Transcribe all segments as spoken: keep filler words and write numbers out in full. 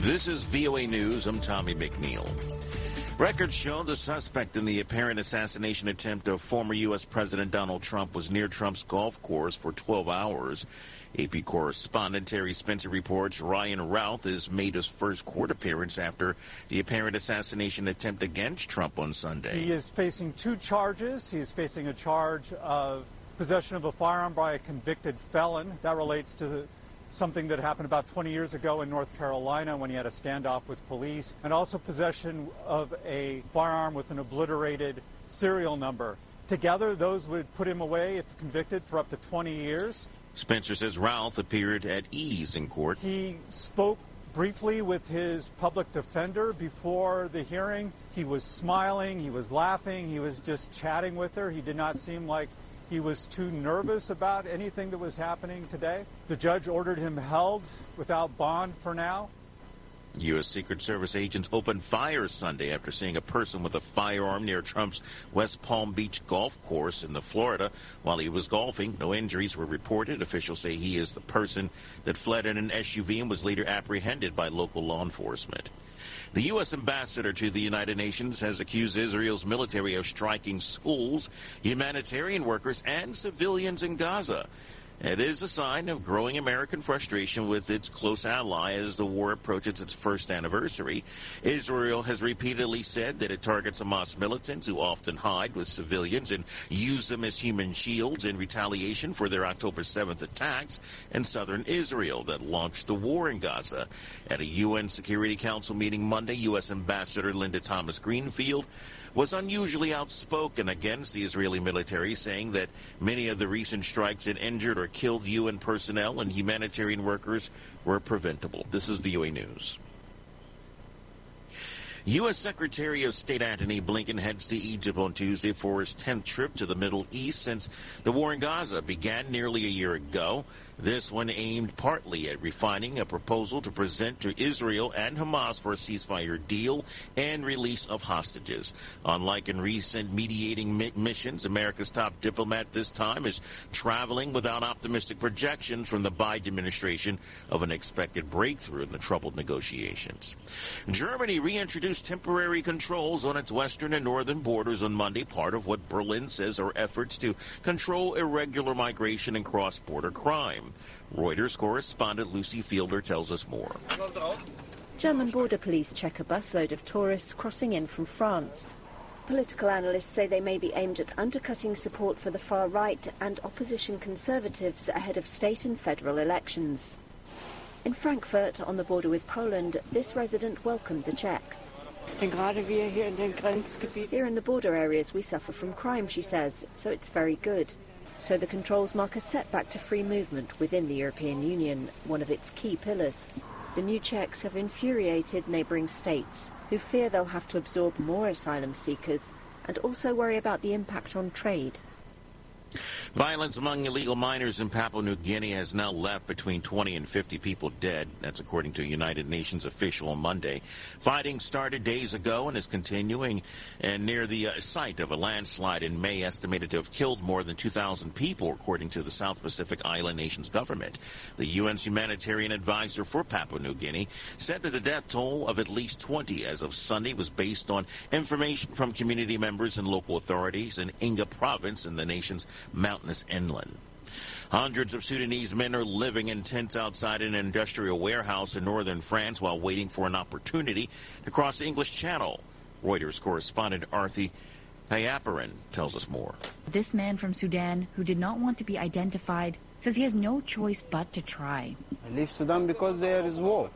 This is V O A News. I'm Tommy McNeil. Records show the suspect in the apparent assassination attempt of former U S. President Donald Trump was near Trump's golf course for twelve hours. A P correspondent Terry Spencer reports Ryan Routh has made his first court appearance after the apparent assassination attempt against Trump on Sunday. He is facing two charges. He's facing a charge of possession of a firearm by a convicted felon. That relates to something that happened about twenty years ago in North Carolina when he had a standoff with police, and also possession of a firearm with an obliterated serial number. Together, those would put him away, if convicted, for up to twenty years. Spencer says Routh appeared at ease in court. He spoke briefly with his public defender before the hearing. He was smiling, he was laughing, he was just chatting with her. He did not seem like he was too nervous about anything that was happening today. The judge ordered him held without bond for now. U S. Secret Service agents opened fire Sunday after seeing a person with a firearm near Trump's West Palm Beach golf course in the Florida while he was golfing. No injuries were reported. Officials say he is the person that fled in an S U V and was later apprehended by local law enforcement. The U S ambassador to the United Nations has accused Israel's military of striking schools, humanitarian workers, and civilians in Gaza. It is a sign of growing American frustration with its close ally as the war approaches its first anniversary. Israel has repeatedly said that it targets Hamas militants who often hide with civilians and use them as human shields in retaliation for their October seventh attacks in southern Israel that launched the war in Gaza. At a U N Security Council meeting Monday, U S. Ambassador Linda Thomas-Greenfield was unusually outspoken against the Israeli military, saying that many of the recent strikes that injured or killed U N personnel and humanitarian workers were preventable. This is V O A News. U S. Secretary of State Antony Blinken heads to Egypt on Tuesday for his tenth trip to the Middle East since the war in Gaza began nearly a year ago. This one aimed partly at refining a proposal to present to Israel and Hamas for a ceasefire deal and release of hostages. Unlike in recent mediating mi- missions, America's top diplomat this time is traveling without optimistic projections from the Biden administration of an expected breakthrough in the troubled negotiations. Germany reintroduced temporary controls on its western and northern borders on Monday, part of what Berlin says are efforts to control irregular migration and cross-border crime. Reuters correspondent Lucy Fielder tells us more. German border police check a busload of tourists crossing in from France. Political analysts say they may be aimed at undercutting support for the far right and opposition conservatives ahead of state and federal elections. In Frankfurt, on the border with Poland, this resident welcomed the checks. Here in the border areas we suffer from crime, she says, so it's very good. So the controls mark a setback to free movement within the European Union, one of its key pillars. The new checks have infuriated neighbouring states, who fear they'll have to absorb more asylum seekers and also worry about the impact on trade. Violence among illegal miners in Papua New Guinea has now left between twenty and fifty people dead. That's according to a United Nations official on Monday. Fighting started days ago and is continuing and near the uh, site of a landslide in May, estimated to have killed more than two thousand people, according to the South Pacific Island nation's government. The U N's humanitarian advisor for Papua New Guinea said that the death toll of at least twenty as of Sunday was based on information from community members and local authorities in Inga province in the nation's mountainous inland. Hundreds of Sudanese men are living in tents outside an industrial warehouse in northern France while waiting for an opportunity to cross the English Channel. Reuters correspondent Arthi Payaparan tells us more. This man from Sudan, who did not want to be identified, says he has no choice but to try. I leave Sudan because there is war.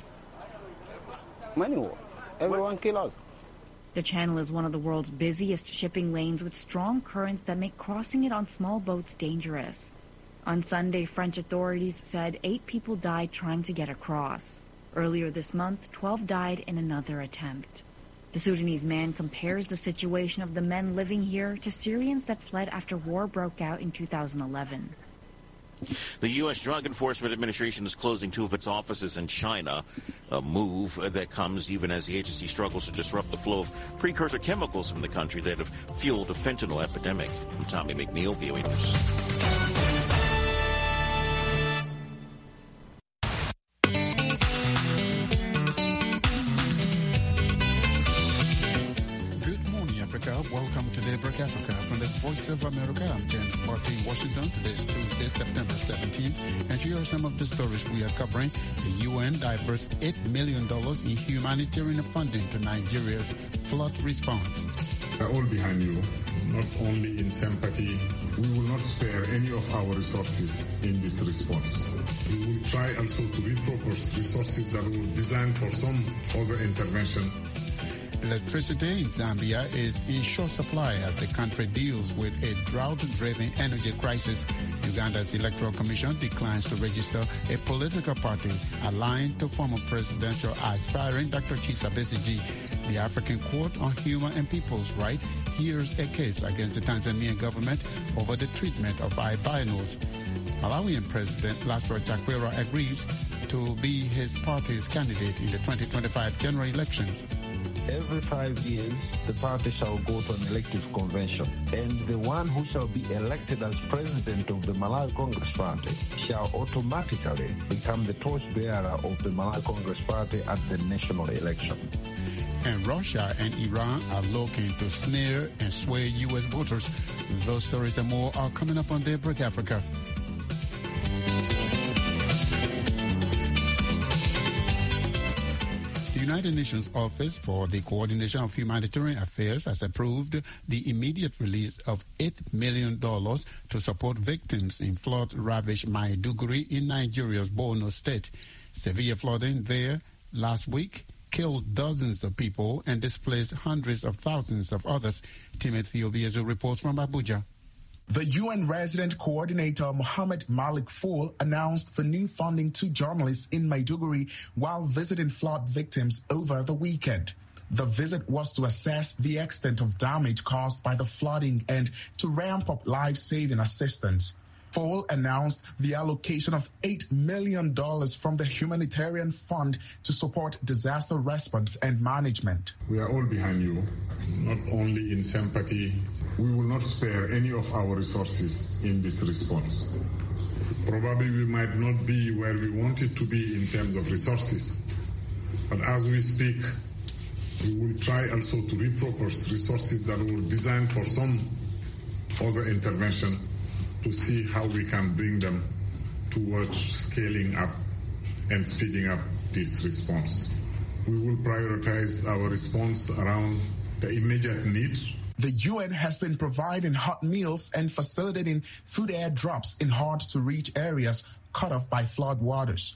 Many war. Everyone kills us. The channel is one of the world's busiest shipping lanes with strong currents that make crossing it on small boats dangerous. On Sunday, French authorities said eight people died trying to get across. Earlier this month, twelve died in another attempt. The Sudanese man compares the situation of the men living here to Syrians that fled after war broke out in two thousand eleven. The U S. Drug Enforcement Administration is closing two of its offices in China, a move that comes even as the agency struggles to disrupt the flow of precursor chemicals from the country that have fueled a fentanyl epidemic. I'm Tommy McNeil, V O A News. Washington. Today is Tuesday, September seventeenth, and here are some of the stories we are covering. The U N diverts eight million dollars in humanitarian funding to Nigeria's flood response. We are all behind you, not only in sympathy. We will not spare any of our resources in this response. We will try also to repurpose resources that were designed for some other intervention. Electricity in Zambia is in short supply as the country deals with a drought-driven energy crisis. Uganda's Electoral Commission declines to register a political party aligned to former presidential aspirant Doctor Kizza Besigye. The African Court on Human and People's Rights hears a case against the Tanzanian government over the treatment of albinos. Malawian President Lazarus Chakwera agrees to be his party's candidate in the twenty twenty-five general election. Every five years, the party shall go to an elective convention, and the one who shall be elected as president of the Malawi Congress Party shall automatically become the torchbearer of the Malawi Congress Party at the national election. And Russia and Iran are looking to snare and sway U S voters. Those stories and more are coming up on Daybreak Africa. The United Nations Office for the Coordination of Humanitarian Affairs has approved the immediate release of eight million dollars to support victims in flood-ravaged Maiduguri in Nigeria's Borno state. Severe flooding there last week killed dozens of people and displaced hundreds of thousands of others. Timothy Obiezu reports from Abuja. The U N resident coordinator Mohammed Malik Fall announced the new funding to journalists in Maiduguri while visiting flood victims over the weekend. The visit was to assess the extent of damage caused by the flooding and to ramp up life-saving assistance. Fall announced the allocation of eight million dollars from the humanitarian fund to support disaster response and management. We are all behind you, not only in sympathy. We will not spare any of our resources in this response. Probably we might not be where we wanted to be in terms of resources, but as we speak, we will try also to repurpose resources that were designed for some other intervention to see how we can bring them towards scaling up and speeding up this response. We will prioritize our response around the immediate need. The U N has been providing hot meals and facilitating food airdrops in hard-to-reach areas cut off by flood waters.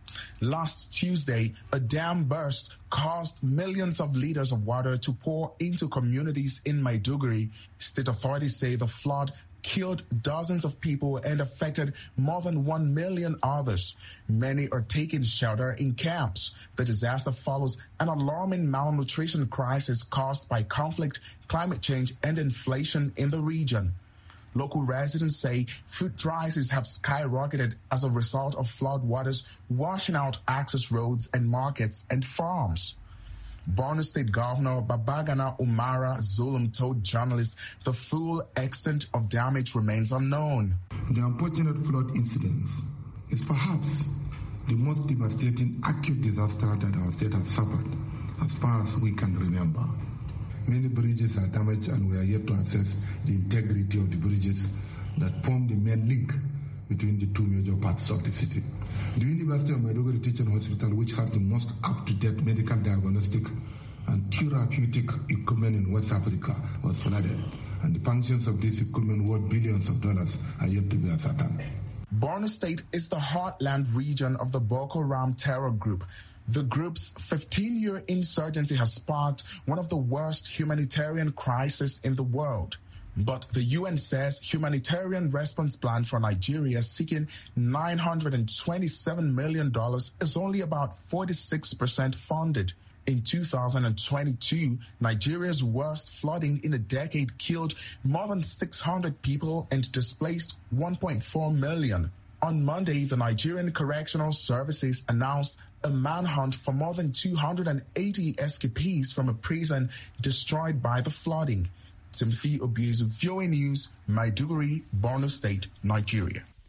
Last Tuesday, a dam burst caused millions of liters of water to pour into communities in Maiduguri. State authorities say the flood killed dozens of people and affected more than one million others. Many are taking shelter in camps. The disaster follows an alarming malnutrition crisis caused by conflict, climate change, and inflation in the region. Local residents say food prices have skyrocketed as a result of flood waters washing out access roads and markets and farms. Borno State Governor Babagana Umara Zulum told journalists the full extent of damage remains unknown. The unfortunate flood incidents is perhaps the most devastating acute disaster that our state has suffered as far as we can remember. Many bridges are damaged and we are yet to assess the integrity of the bridges that form the main link between the two major parts of the city. The University of Maiduguri Teaching Hospital, which has the most up-to-date medical diagnostic and therapeutic equipment in West Africa, was flooded, and the functions of this equipment worth billions of dollars are yet to be ascertained. Borno State is the heartland region of the Boko Haram terror group. The group's fifteen-year insurgency has sparked one of the worst humanitarian crises in the world. But the U N says humanitarian response plan for Nigeria seeking nine hundred twenty-seven million dollars is only about forty-six percent funded. In two thousand twenty-two, Nigeria's worst flooding in a decade killed more than six hundred people and displaced one point four million. On Monday, the Nigerian Correctional Services announced a manhunt for more than two hundred eighty escapees from a prison destroyed by the flooding. Timothy Obiezu, V O A News, Maiduguri, Borno State, Nigeria.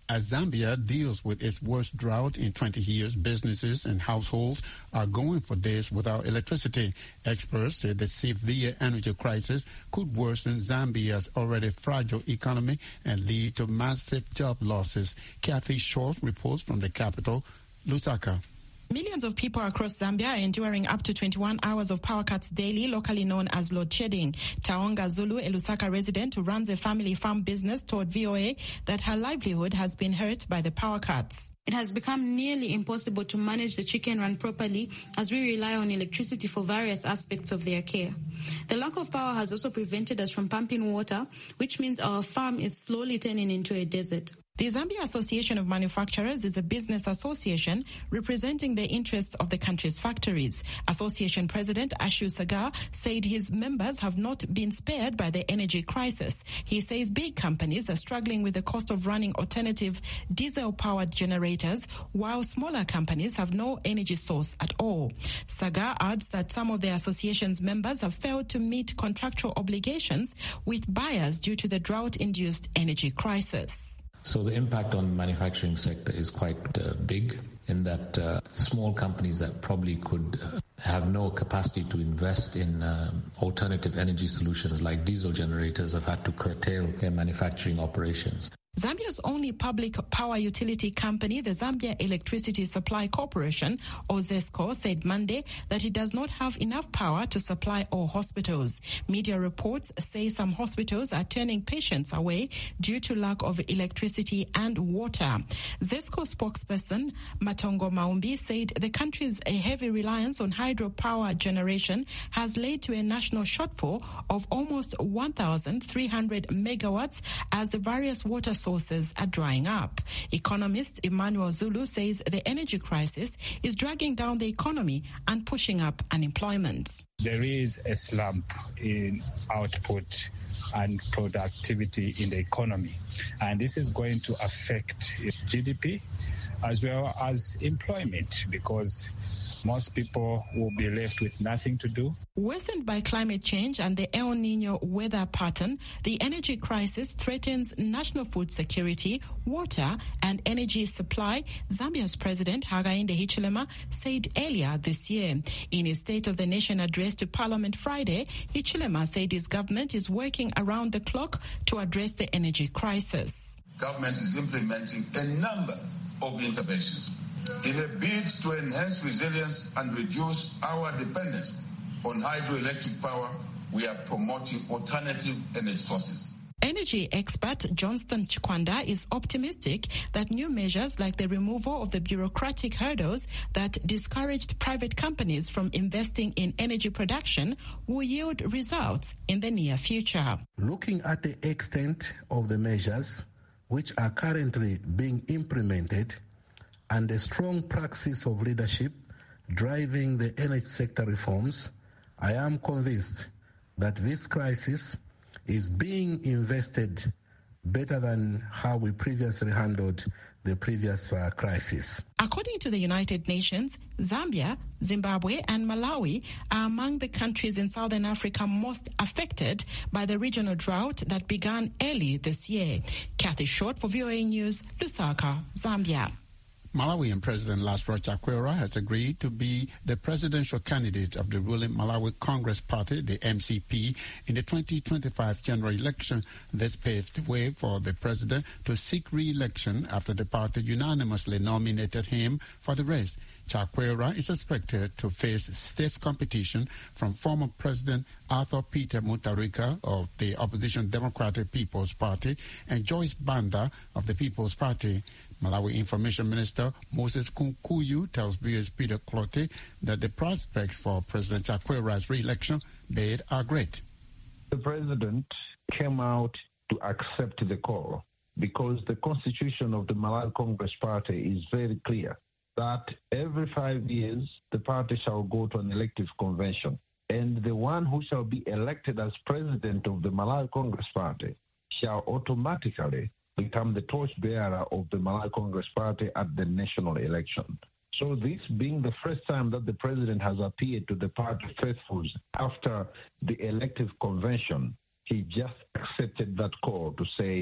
As Zambia deals with its worst drought in twenty years, businesses and households are going for days without electricity. Experts say the severe energy crisis could worsen Zambia's already fragile economy and lead to massive job losses. Kathy Short reports from the capital, Lusaka. Millions of people across Zambia are enduring up to twenty-one hours of power cuts daily, locally known as load shedding. Taonga Zulu, a Lusaka resident who runs a family farm business, told V O A that her livelihood has been hurt by the power cuts. It has become nearly impossible to manage the chicken run properly as we rely on electricity for various aspects of their care. The lack of power has also prevented us from pumping water, which means our farm is slowly turning into a desert. The Zambia Association of Manufacturers is a business association representing the interests of the country's factories. Association President Ashu Sagar said his members have not been spared by the energy crisis. He says big companies are struggling with the cost of running alternative diesel-powered generators, while smaller companies have no energy source at all. Sagar adds that some of the association's members have failed to meet contractual obligations with buyers due to the drought-induced energy crisis. So the impact on the manufacturing sector is quite uh, big in that uh, small companies that probably could uh, have no capacity to invest in uh, alternative energy solutions like diesel generators have had to curtail their manufacturing operations. Zambia's only public power utility company, the Zambia Electricity Supply Corporation, or ZESCO, said Monday that it does not have enough power to supply all hospitals. Media reports say some hospitals are turning patients away due to lack of electricity and water. ZESCO spokesperson Matongo Maumbi said the country's heavy reliance on hydropower generation has led to a national shortfall of almost one thousand three hundred megawatts as the various water sources are drying up. Economist Emmanuel Zulu says the energy crisis is dragging down the economy and pushing up unemployment. There is a slump in output and productivity in the economy, and this is going to affect G D P as well as employment because most people will be left with nothing to do. Worsened by climate change and the El Nino weather pattern, the energy crisis threatens national food security, water, and energy supply, Zambia's President Hakainde Hichilema said earlier this year. In his State of the Nation address to Parliament Friday, Hichilema said his government is working around the clock to address the energy crisis. Government is implementing a number of interventions in a bid to enhance resilience and reduce our dependence on hydroelectric power. We are promoting alternative energy sources. Energy expert Johnston Chikwanda is optimistic that new measures like the removal of the bureaucratic hurdles that discouraged private companies from investing in energy production will yield results in the near future. Looking at the extent of the measures which are currently being implemented, and a strong praxis of leadership driving the energy sector reforms, I am convinced that this crisis is being invested better than how we previously handled the previous uh, crisis. According to the United Nations, Zambia, Zimbabwe, and Malawi are among the countries in Southern Africa most affected by the regional drought that began early this year. Kathy Short for V O A News, Lusaka, Zambia. Malawian President Lazarus Chakwera has agreed to be the presidential candidate of the ruling Malawi Congress Party, the M C P, in the twenty twenty-five general election. This paved the way for the president to seek re-election after the party unanimously nominated him for the race. Chakwera is expected to face stiff competition from former President Arthur Peter Mutharika of the opposition Democratic People's Party and Joyce Banda of the People's Party. Malawi Information Minister Moses Kunkuyu tells V O's Peter Clotte that the prospects for President Chakwera's re-election bid are great. The president came out to accept the call because the constitution of the Malawi Congress Party is very clear that every five years the party shall go to an elective convention, and the one who shall be elected as president of the Malawi Congress Party shall automatically become the torchbearer of the Malawi Congress Party at the national election. So this being the first time that the president has appeared to the party faithfuls after the elective convention, he just accepted that call to say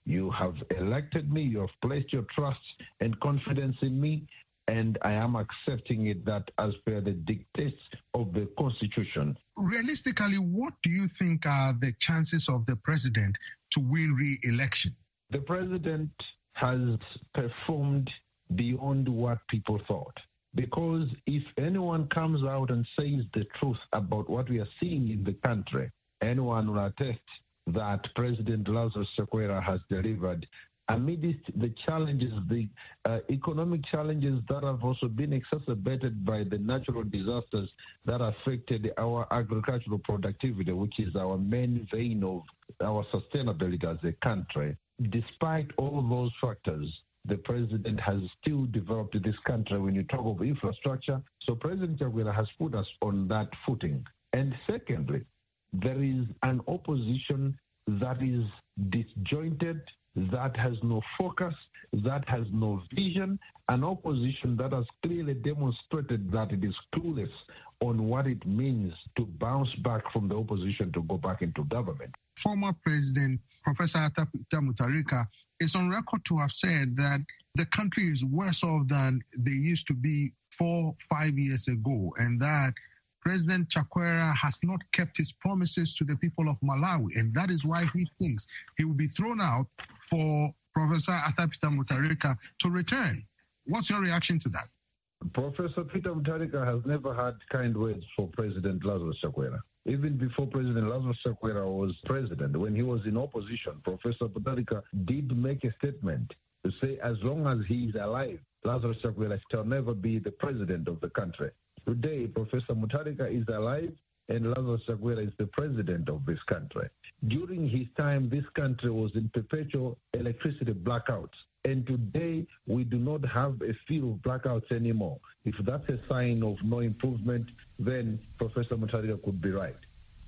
You have elected me, you have placed your trust and confidence in me, and I am accepting it that as per the dictates of the Constitution. Realistically, what do you think are the chances of the president to win re-election? The president has performed beyond what people thought. Because if anyone comes out and says the truth about what we are seeing in the country, anyone will attest that President Lazarus Chakwera has delivered amidst the challenges, the uh, economic challenges that have also been exacerbated by the natural disasters that affected our agricultural productivity, which is our main vein of our sustainability as a country. Despite all those factors, the president has still developed this country when you talk of infrastructure. So President Chakwera has put us on that footing. And secondly, there is an opposition that is disjointed, that has no focus, that has no vision, an opposition that has clearly demonstrated that it is clueless on what it means to bounce back from the opposition to go back into government. Former President Professor Arthur Peter Mutharika is on record to have said that the country is worse off than they used to be four, five years ago, and that President Chakwera has not kept his promises to the people of Malawi, and that is why he thinks he will be thrown out for Professor Arthur Peter Mutharika to return. What's your reaction to that? Professor Peter Mutharika has never had kind words for President Lazarus Chakwera. Even before President Lazarus Chakwera was president, when he was in opposition, Professor Mutharika did make a statement to say as long as he is alive, Lazarus Chakwera shall never be the president of the country. Today, Professor Mutharika is alive and Lazarus Chakwera is the president of this country. During his time, this country was in perpetual electricity blackouts. And today, we do not have a few blackouts anymore. If that's a sign of no improvement, then Professor Mutharika could be right.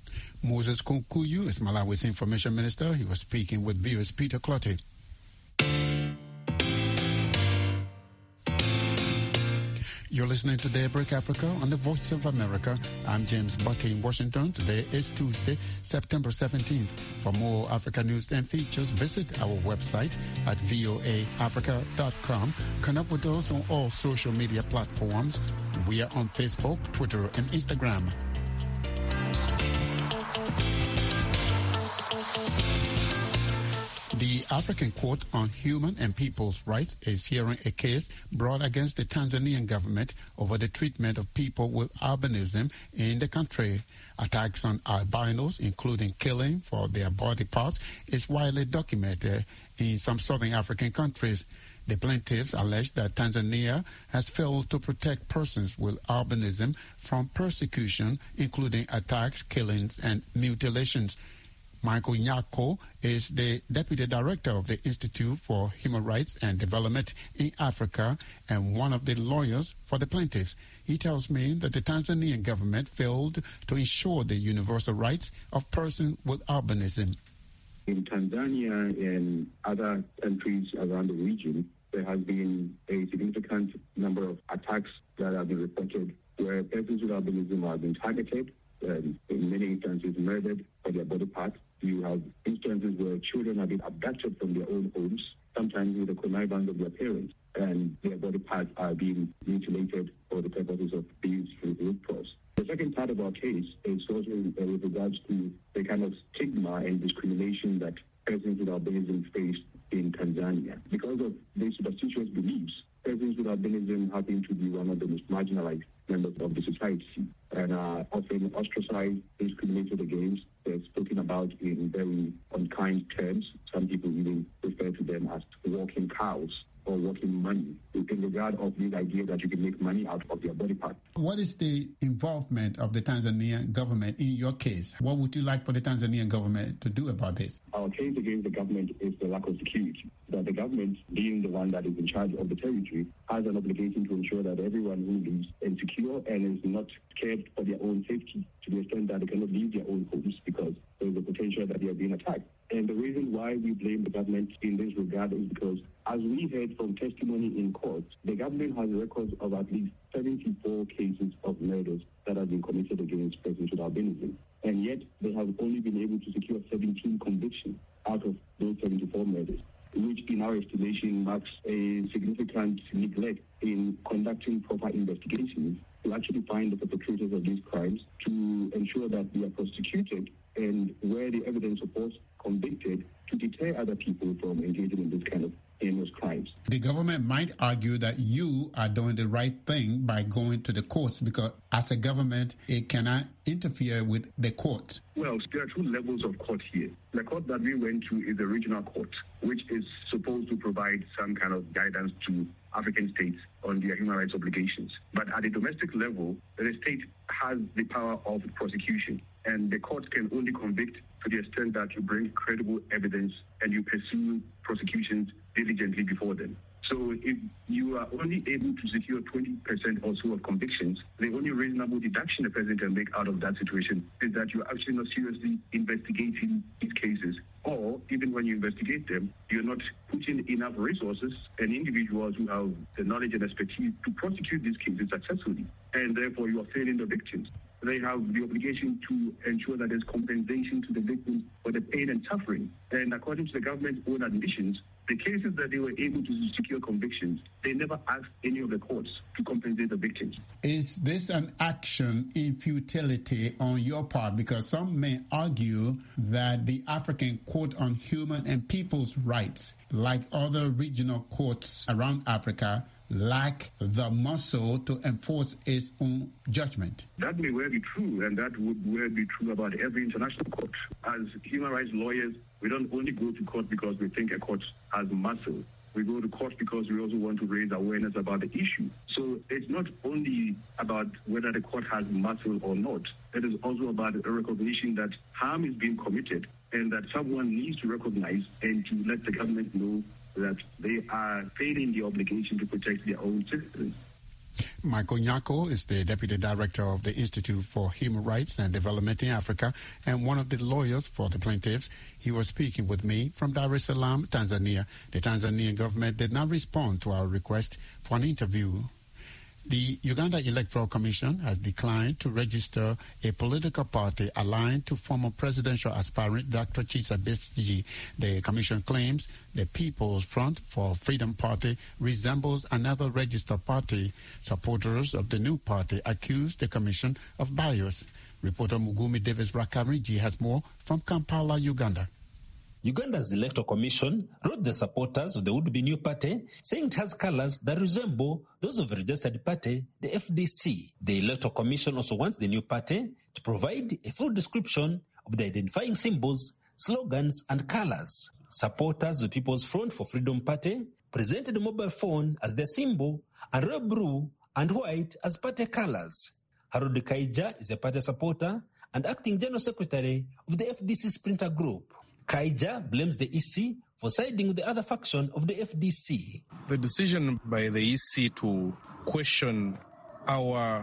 Moses Kunkuyu is Malawi's information minister. He was speaking with viewers Peter Clotty. You're listening to Daybreak Africa on the Voice of America. I'm James Bucky in Washington. Today is Tuesday, September seventeenth. For more Africa news and features, visit our website at voa africa dot com. Connect with us on all social media platforms. We are on Facebook, Twitter, and Instagram. The African Court on Human and People's Rights is hearing a case brought against the Tanzanian government over the treatment of people with albinism in the country. Attacks on albinos, including killing for their body parts, is widely documented in some southern African countries. The plaintiffs allege that Tanzania has failed to protect persons with albinism from persecution, including attacks, killings, and mutilations. Michael Nyako is the Deputy Director of the Institute for Human Rights and Development in Africa and one of the lawyers for the plaintiffs. He tells me that the Tanzanian government failed to ensure the universal rights of persons with albinism. In Tanzania and other countries around the region, there has been a significant number of attacks that have been reported where persons with albinism have been targeted, and in many instances murdered for their body parts. You have instances where children have been abducted from their own homes, sometimes with the connivance of their parents, and their body parts are being mutilated for the purposes of these root cause. The second part of our case is also uh, with regards to the kind of stigma and discrimination that persons with albinism face in Tanzania. Because of these superstitious beliefs, persons with albinism happen to be one of the most marginalized members of the society and are often ostracized, discriminated against. They're spoken about in very unkind terms. Some people even refer to them as walking cows or walking money in regard of this idea that you can make money out of their body part. What is the involvement of the Tanzanian government in your case? What would you like for the Tanzanian government to do about this? Our case against the government is the lack of security. That the government, being the one that is in charge of the territory, has an obligation to ensure that everyone who lives is secure and is not scared for their own safety to the extent that they cannot leave their own homes because there is a potential that they are being attacked. And the reason why we blame the government in this regard is because, as we heard from testimony in court, the government has records of at least seventy-four cases of murders that have been committed against persons with albinism. And yet, they have only been able to secure seventeen convictions. out of those seventy-four murders, which in our estimation marks a significant neglect in conducting proper investigations to actually find the perpetrators of these crimes, to ensure that they are prosecuted, and where the evidence supports convicted, to deter other people from engaging in this kind of heinous crimes. The government might argue that you are doing the right thing by going to the courts, because as a government, it cannot interfere with the court. Well, there are two levels of court here. The court that we went to is the regional court, which is supposed to provide some kind of guidance to African states on their human rights obligations. But at the domestic level, the state has the power of prosecution, and the court can only convict to the extent that you bring credible evidence and you pursue prosecutions diligently before them. So if you are only able to secure twenty percent or so of convictions, the only reasonable deduction a president can make out of that situation is that you're actually not seriously investigating these cases. Or even when you investigate them, you're not putting enough resources and individuals who have the knowledge and expertise to prosecute these cases successfully. And therefore, you are failing the victims. They have the obligation to ensure that there's compensation to the victims for the pain and suffering. And according to the government's own admissions, the cases that they were able to secure convictions, they never asked any of the courts to compensate the victims. Is this an action in futility on your part? Because some may argue that the African Court on Human and People's Rights, like other regional courts around Africa, lack the muscle to enforce its own judgment. That may well be true, and that would well be true about every international court. As human rights lawyers, we don't only go to court because we think a court has muscle. We go to court because we also want to raise awareness about the issue. So it's not only about whether the court has muscle or not. It is also about a recognition that harm is being committed and that someone needs to recognize and to let the government know that they are failing the obligation to protect their own citizens. Michael Nyako is the Deputy Director of the Institute for Human Rights and Development in Africa and one of the lawyers for the plaintiffs. He was speaking with me from Dar es Salaam, Tanzania. The Tanzanian government did not respond to our request for an interview. The Uganda Electoral Commission has declined to register a political party aligned to former presidential aspirant Doctor Kizza Besigye. The commission claims the People's Front for Freedom Party resembles another registered party. Supporters of the new party accuse the commission of bias. Reporter Mugumi Davis Rakariji has more from Kampala, Uganda. Uganda's Electoral Commission wrote the supporters of the would-be new party, saying it has colors that resemble those of the registered party, the F D C. The Electoral Commission also wants the new party to provide a full description of the identifying symbols, slogans, and colors. Supporters of the People's Front for Freedom Party presented a mobile phone as their symbol and red, blue, and white as party colors. Harold Kaija is a party supporter and acting General Secretary of the F D C Sprinter Group. Kaija blames the E C for siding with the other faction of the F D C. The decision by the E C to question our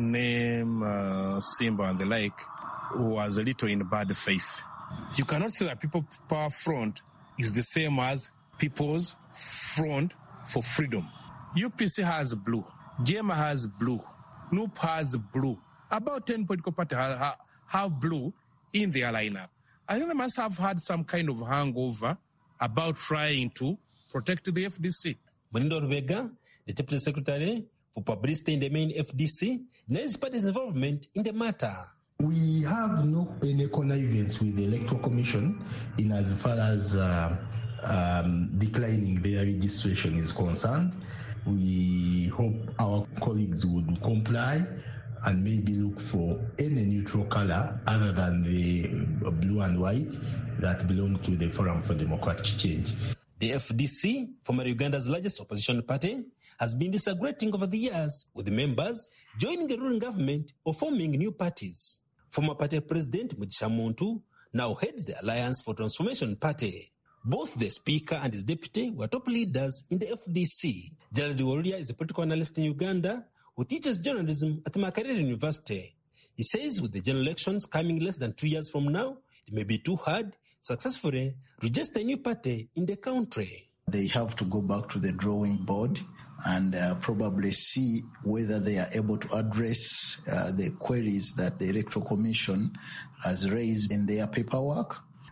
name, uh, symbol and the like was a little in bad faith. You cannot say that People's Power Front is the same as People's Front for Freedom. U P C has blue, G M A has blue, N U P has blue. About ten political parties have, have blue in their lineup. I think they must have had some kind of hangover about trying to protect the F D C. Monindo Rubega, the Deputy Secretary for Publicity in the main F D C, denies party's involvement in the matter. We have no any connivance with the Electoral Commission in as far as uh, um, declining their registration is concerned. We hope our colleagues would comply and maybe look for any neutral color other than the blue and white that belong to the Forum for Democratic Change. The F D C, former Uganda's largest opposition party, has been disagreeing over the years with the members joining the ruling government or forming new parties. Former party president Mugisha Muntu now heads the Alliance for Transformation Party. Both the speaker and his deputy were top leaders in the F D C. Gerald Waluya is a political analyst in Uganda who teaches journalism at Makerere University. He says with the general elections coming less than two years from now, it may be too hard to successfully register a new party in the country. They have to go back to the drawing board and uh, probably see whether they are able to address uh, the queries that the Electoral Commission has raised in their paperwork.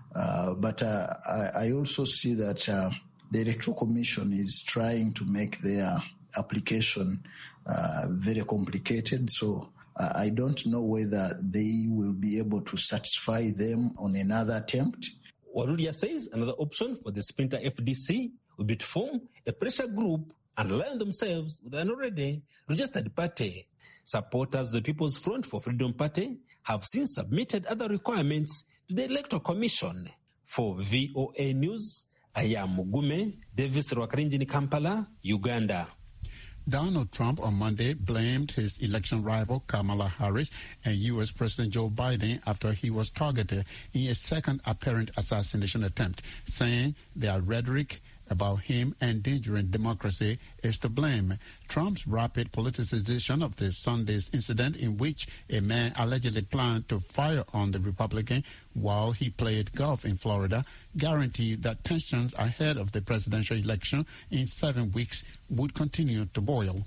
Uh, but uh, I, I also see that uh, the Electoral Commission is trying to make their application uh, very complicated. So uh, I don't know whether they will be able to satisfy them on another attempt. Waruria says another option for the splinter F D C would be to form a pressure group and align themselves with an already registered party. Supporters of the People's Front for Freedom Party have since submitted other requirements to the Electoral Commission. For V O A News, I am Mugume Davis Rwakarinji in Kampala, Uganda. Donald Trump on Monday blamed his election rival Kamala Harris and U S President Joe Biden after he was targeted in a second apparent assassination attempt, saying their rhetoric about him endangering democracy is to blame. Trump's rapid politicization of the Sunday's incident, in which a man allegedly planned to fire on the Republican while he played golf in Florida, guaranteed that tensions ahead of the presidential election in seven weeks would continue to boil.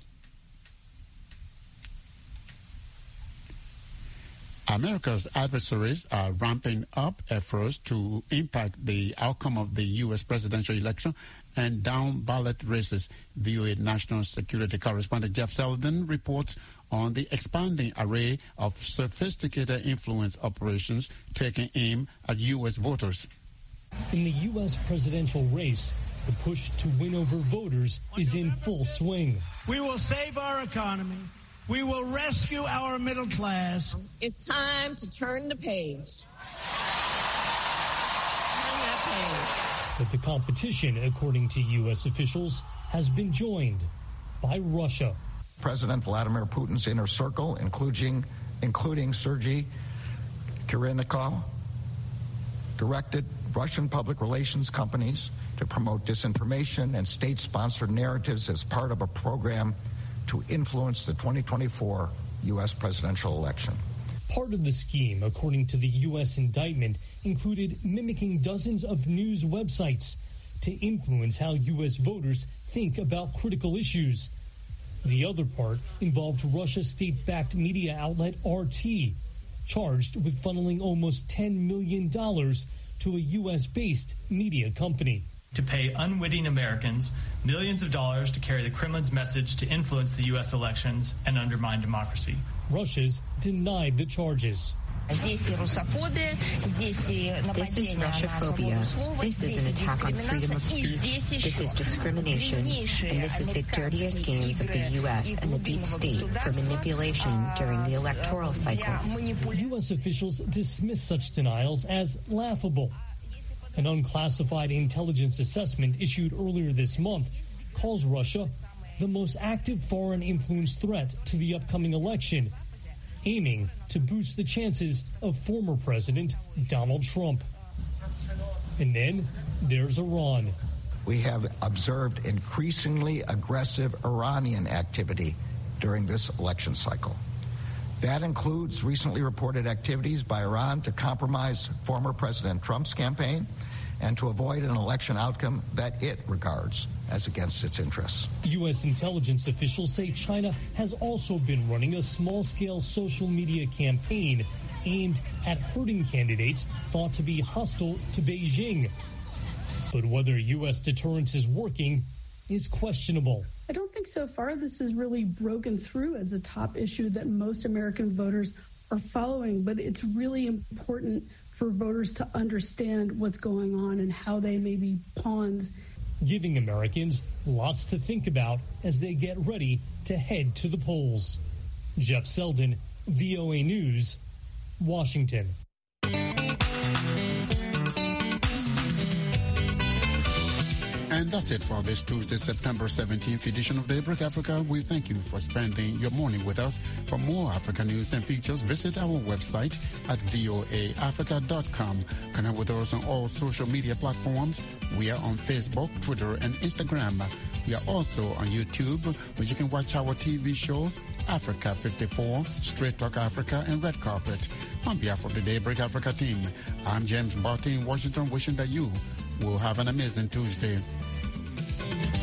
America's adversaries are ramping up efforts to impact the outcome of the U S presidential election and down-ballot races. V O A national security correspondent Jeff Selden reports on the expanding array of sophisticated influence operations taking aim at U S voters. In the U S presidential race, the push to win over voters is in full swing. We will save our economy. We will rescue our middle class. It's time to turn the page. Turn that page. But the competition, according to U S officials, has been joined by Russia. President Vladimir Putin's inner circle, including, including Sergei Kirilnikov, directed Russian public relations companies to promote disinformation and state-sponsored narratives as part of a program to influence the twenty twenty-four U S presidential election. Part of the scheme, according to the U S indictment, included mimicking dozens of news websites to influence how U S voters think about critical issues. The other part involved Russia's state-backed media outlet R T, charged with funneling almost ten million dollars to a U S-based media company. To pay unwitting Americans millions of dollars to carry the Kremlin's message to influence the U S elections and undermine democracy. Russia's denied the charges. This is Russophobia. This is an attack on freedom of speech. This is discrimination. And this is the dirtiest games of the U S and the deep state for manipulation during the electoral cycle. U S officials dismiss such denials as laughable. An unclassified intelligence assessment issued earlier this month calls Russia the most active foreign influence threat to the upcoming election, aiming to boost the chances of former President Donald Trump. And then there's Iran. We have observed increasingly aggressive Iranian activity during this election cycle. That includes recently reported activities by Iran to compromise former President Trump's campaign and to avoid an election outcome that it regards as against its interests. U S intelligence officials say China has also been running a small-scale social media campaign aimed at hurting candidates thought to be hostile to Beijing. But whether U S deterrence is working is questionable. I don't think so far this has really broken through as a top issue that most American voters are following, but it's really important for voters to understand what's going on and how they may be pawns. Giving Americans lots to think about as they get ready to head to the polls. Jeff Selden, V O A News, Washington. And that's it for this Tuesday, September seventeenth edition of Daybreak Africa. We thank you for spending your morning with us. For more Africa news and features, visit our website at voa africa dot com. Connect with us on all social media platforms. We are on Facebook, Twitter, and Instagram. We are also on YouTube, where you can watch our T V shows, Africa fifty-four, Straight Talk Africa, and Red Carpet. On behalf of the Daybreak Africa team, I'm James Barty in Washington, wishing that you will have an amazing Tuesday.